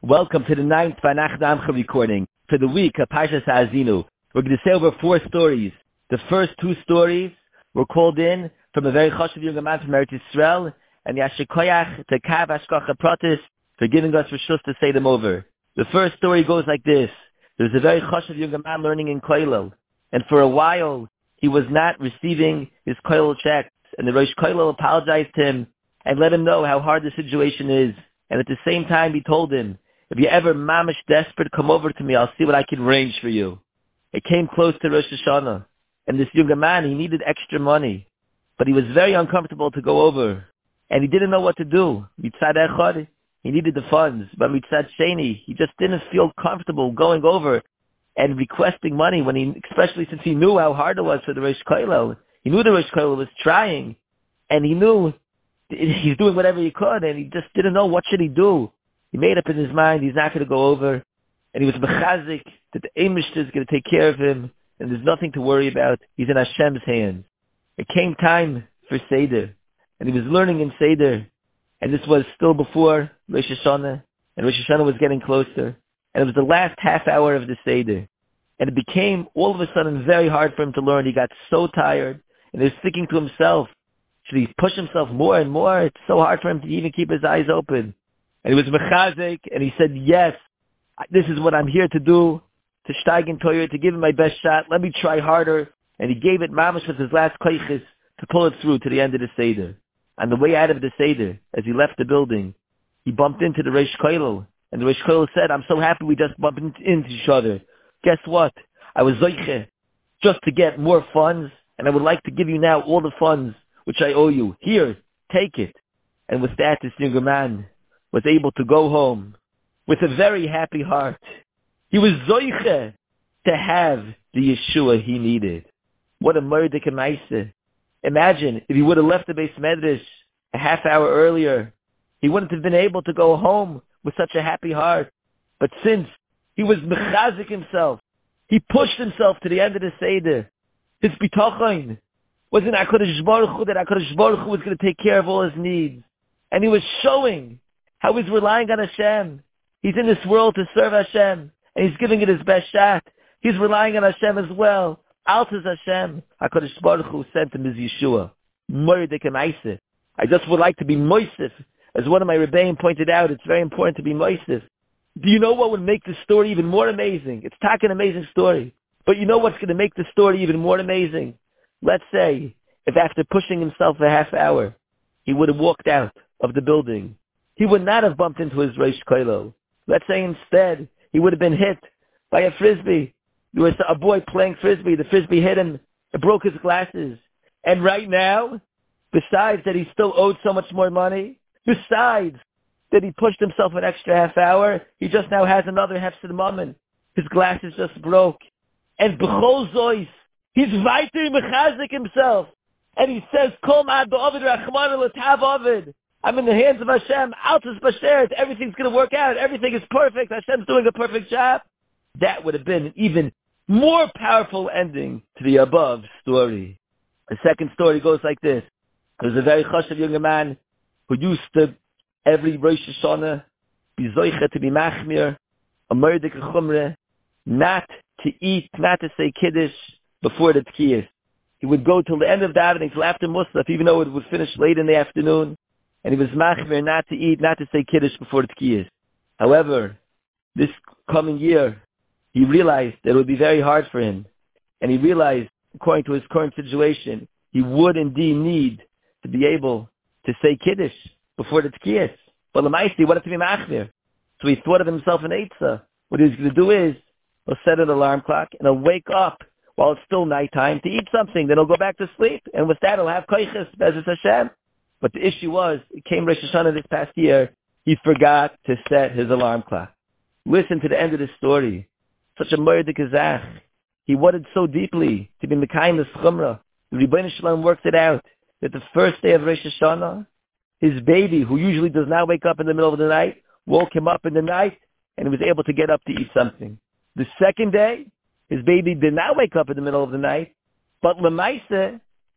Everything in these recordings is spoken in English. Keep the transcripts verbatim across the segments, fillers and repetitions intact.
Welcome to the ninth Vanach Damcha recording for the week of Parshas Ha'azinu. We're going to say over four stories. The first two stories were called in from a very chashuv young man from Eretz Yisrael, and Yasher Koyach to Kav Hashgacha Pratis for giving us reshus to say them over. The first story goes like this. There's a very chashuv young man learning in Koilel, and for a while he was not receiving his Koilel checks, and the Rosh Koilel apologized to him and let him know how hard the situation is. And at the same time he told him, if you're ever mamish desperate, come over to me. I'll see what I can arrange for you. It came close to Rosh Hashanah. And this younger man, he needed extra money. But he was very uncomfortable to go over. And he didn't know what to do. Mitzad Echad, he needed the funds. But Mitzad Sheni, he just didn't feel comfortable going over and requesting money, when he, especially since he knew how hard it was for the Rosh Koilel. He knew the Rosh Koilel was trying. And he knew he's doing whatever he could. And he just didn't know what should he do. He made up in his mind he's not going to go over, and he was mechazik that the Eimishter is going to take care of him, and there's nothing to worry about. He's in Hashem's hands. It came time for Seder, and he was learning in Seder, and this was still before Rosh Hashanah, and Rosh Hashanah was getting closer, and it was the last half hour of the Seder, and it became all of a sudden very hard for him to learn. He got so tired, and he was thinking to himself, should he push himself more and more? It's so hard for him to even keep his eyes open. And he was mechazik, and he said, yes, this is what I'm here to do, to steigen Torah, to give it my best shot. Let me try harder. And he gave it mamash with his last koiches to pull it through to the end of the Seder. On the way out of the Seder, as he left the building, he bumped into the Rosh Koilel. And the Rosh Koilel said, I'm so happy we just bumped into each other. Guess what? I was zoiche just to get more funds, and I would like to give you now all the funds which I owe you. Here, take it. And with that, this younger man was able to go home with a very happy heart. He was zoiche to have the Yeshua he needed. What a murdik maaseh. Imagine if he would have left the Beis Medrash a half hour earlier, he wouldn't have been able to go home with such a happy heart. But since he was mechazik himself, he pushed himself to the end of the Seder. His bitachon was in HaKadosh Baruch Hu, that HaKadosh Baruch Hu was going to take care of all his needs. And he was showing how he's relying on Hashem. He's in this world to serve Hashem, and he's giving it his best shot. He's relying on Hashem as well. Altas Hashem. HaKadosh Baruch Hu sent him his Yeshua. Mordek Maaseh. I just would like to be moisef. As one of my Rebbeim pointed out, it's very important to be moisef. Do you know what would make the story even more amazing? It's tak an amazing story. But you know what's going to make the story even more amazing? Let's say, if after pushing himself a half hour, he would have walked out of the building, he would not have bumped into his Rosh Koilel. Let's say instead, he would have been hit by a frisbee. There was a boy playing frisbee. The frisbee hit him. It broke his glasses. And right now, besides that he still owed so much more money, besides that he pushed himself an extra half hour, he just now has another hefsed moment. His glasses just broke. And b'chol zois, he's weiter mechazik himself. And he says, Kol ma'ad ba'ovid rachman l'tav ovid. I'm in the hands of Hashem. Altus basheret. Everything's going to work out. Everything is perfect. Hashem's doing a perfect job. That would have been an even more powerful ending to the above story. The second story goes like this. There's a very chashuv young man who used to, every Rosh Hashanah, be zoiche to be machmir, a murdik chumre, not to eat, not to say kiddush before the tkiyas. He would go till the end of davening, till after Musaf, even though it would finish late in the afternoon. And he was machmir not to eat, not to say kiddush before the tkiyas. However, this coming year, he realized that it would be very hard for him. And he realized, according to his current situation, he would indeed need to be able to say kiddush before the tkiyas. But l'maisi, he wanted to be machmir. So he thought of himself an eitzah. What he was going to do is, he'll set an alarm clock, and he'll wake up while it's still nighttime to eat something. Then he'll go back to sleep. And with that, he'll have koiches, Bezos Hashem. But the issue was, it came Rosh Hashanah this past year, he forgot to set his alarm clock. Listen to the end of the story. Such a murder kazach. He wanted so deeply to be Mekayim the Chumrah. The Rebbeinu Shalom worked it out that the first day of Rosh Hashanah, his baby, who usually does not wake up in the middle of the night, woke him up in the night, and he was able to get up to eat something. The second day, his baby did not wake up in the middle of the night, but Lemaisa,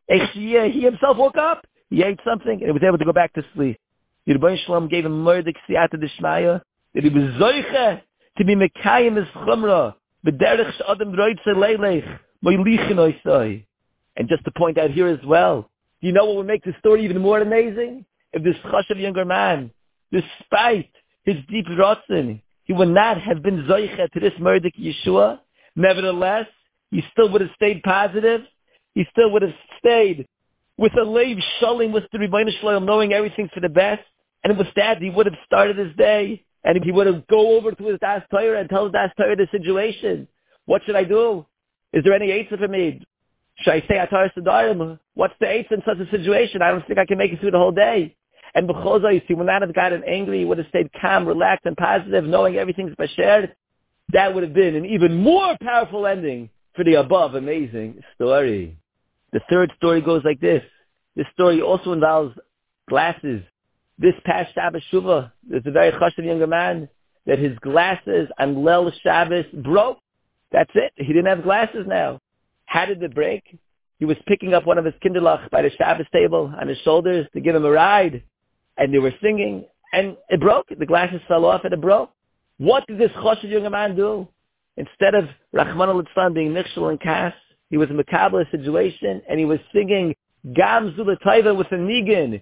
he himself woke up. He ate something and he was able to go back to sleep. The Rebbeinu Shalom gave him murdik siyata d'shmaya that he was zoiche to be mekayim his chumrah, b'derech she'adam roitze leilech, moilichin oisoi. And just to point out here as well, do you know what would make the story even more amazing? If this chashav younger man, despite his deep rotzen, he would not have been zoiche to this murder Yeshua, nevertheless, he still would have stayed positive. He still would have stayed with a leiv shalim with the Rebbeinu Shalom, knowing everything for the best. And with that, he would have started his day, and he would have go over to his Das Torah and tell his Das Torah the situation. What should I do? Is there any eitzah for me? Should I say Atar Sadarim? What's the eitzah in such a situation? I don't think I can make it through the whole day. And B'choza, you see, when that had gotten angry, he would have stayed calm, relaxed, and positive, knowing everything's basher. That would have been an even more powerful ending for the above amazing story. The third story goes like this. This story also involves glasses. This past Shabbos Shuvah, there's a very chashav younger man that his glasses on Leil Shabbos broke. That's it. He didn't have glasses now. How did it break? He was picking up one of his kinderlach by the Shabbos table on his shoulders to give him a ride, and they were singing, and it broke. The glasses fell off, and it broke. What did this chashav younger man do? Instead of Rachmana litzlan being nichshel and kas, he was in a Makabla situation, and he was singing Gamzu L'Toiva with a nigan.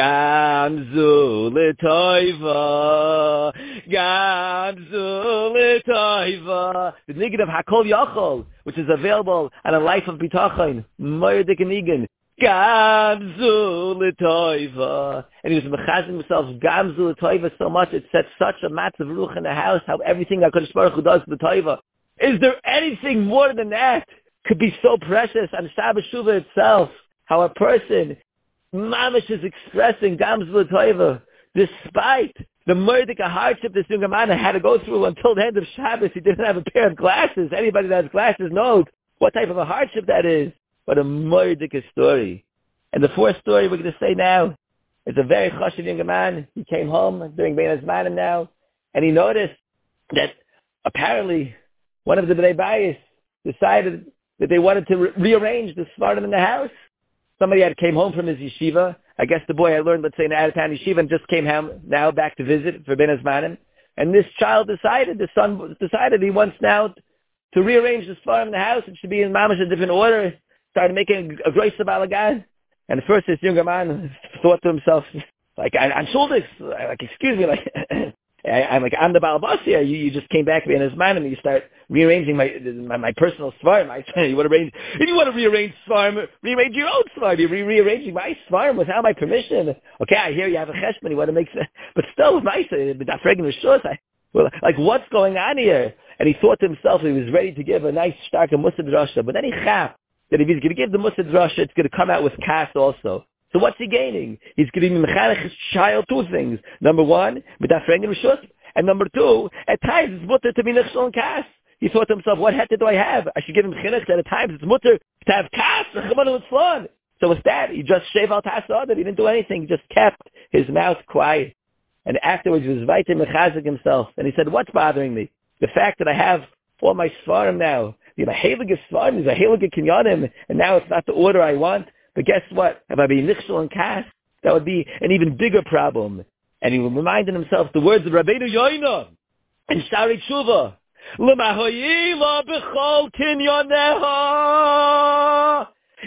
Gamzu L'Toiva, Gamzu L'Toiva. The nigan of Hakol Yachol, which is available on a Life of Bitachon, Moedik nigan. Gamzu L'Toiva. And he was mechazing himself Gamzu L'Toiva so much, it set such a matzav ruch in the house, how everything HaKadosh Baruch Hu does L'Toiva. Is there anything more than that? Could be so precious on Shabbos Shuvah itself, how a person, mamish, is expressing Gamzu L'Toiva, despite the murdika hardship this young man had to go through until the end of Shabbos. He didn't have a pair of glasses. Anybody that has glasses knows what type of a hardship that is. What a murdika story. And the fourth story we're going to say now is a very chashav young man. He came home during Bein Hazmanim now, and he noticed that apparently one of the Bnei Bayis decided that they wanted to re- rearrange the Svardim in the house. Somebody had came home from his yeshiva. I guess the boy had learned, let's say, in out-of-town yeshiva and just came home now back to visit for Ben Hazmanim. And this child decided, the son decided he wants now to rearrange the Svardim in the house. It should be in mamash a different order. Started making a gross balagan. And at first this younger man thought to himself, like, I'm shoulders, like, excuse me, like, I, I'm like, I'm the Balabas here. You, you just came back to me in his man, and you start rearranging my my, my personal svarim. I say, you want to arrange, if you want to rearrange svarim, rearrange your own svarim. You're re- rearranging my svarim without my permission. Okay, I hear you have a cheshbon. You want to make, but still with my, but that regular shus. Well, like, what's going on here? And he thought to himself he was ready to give a nice stark Mussar drasha, but then he chaf that if he's going to give the Mussar drasha, it's going to come out with kas also. So what's he gaining? He's going to be mechanech his child two things. Number one, mitafreng rishus, and number two, at times it's mutter to be nichshel and kas. He thought to himself, what heter do I have? I should give him chinuch that at times it's mutter to have kas, and tzlon. So with that, he just shaved al tasa that he didn't do anything. He just kept his mouth quiet. And afterwards he was vayter mechazik himself. And he said, what's bothering me? The fact that I have all my svarim now. You know, heilige svarim, there's a heilige kinyanim, and now it's not the order I want. But guess what? If I be nichshel and kas, that would be an even bigger problem. And he reminded himself the words of Rabbeinu Yoina in Shari Tshuva. L'mahoyila b'chol kinyoneha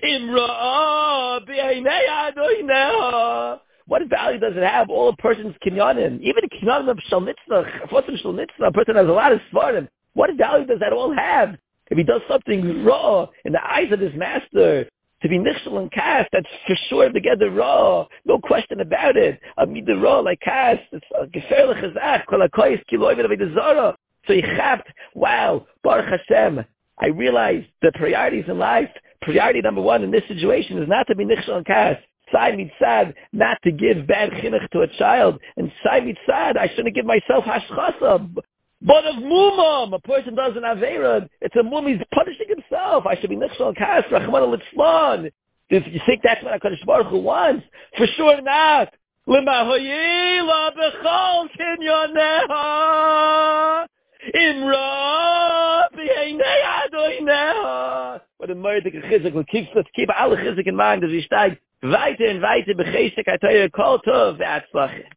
imra'a b'einei adoineha. What value does it have? All a person's kinyanim, even the kinyanim of shalnitzna, chosim shalnitzna, a person has a lot of svarim. What value does that all have? If he does something raw in the eyes of his master, to be nichshel and kas, that's for sure together raw. No question about it. Amid the raw like kas. It's gefährlich chazach. Kol hakoyes kiloi v'david zara. So he chapped, wow, Baruch Hashem. I realized the priorities in life. Priority number one in this situation is not to be nichshel and kas. Sai mitzad, not to give bad chinuch to a child. And sai mitzad, I shouldn't give myself hashchasa. But of mumam, a person does an avera, it's a mum, he's punishing himself. I should be nichshel kas, rachmana litzlan. If you think that's what HaKadosh Baruch Hu wants, for sure not. L'mahoyila b'chol kinyoneha imra b'einei adoineha. What a murdik chizik, let's keep, let's keep alle chizik in mind as we steig weiter and weiter b'chesek ha'toyer kol tov v'atzlach.